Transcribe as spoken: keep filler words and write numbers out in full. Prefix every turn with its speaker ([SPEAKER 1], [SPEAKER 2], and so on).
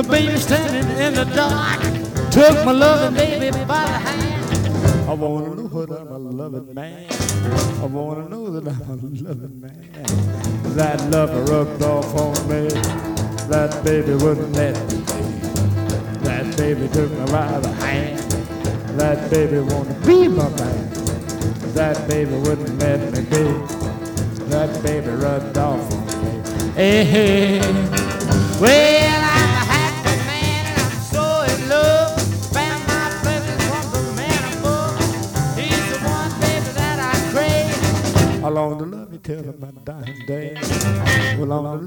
[SPEAKER 1] my baby standing in the dark, took my loving baby by the hand. I wanna know that I'm a loving man. I wanna know that I'm a loving man. That lover rubbed off on me. That baby wouldn't let me be. That baby took me by the hand. That baby wanna be my man. That baby wouldn't let me be. That baby rubbed off on me. Hey, hey. Well, I'm a happy man and I'm so in love. Found my blessings from the man above. He's the one, baby, that I crave. I long to love you till my dying day. Well, I long to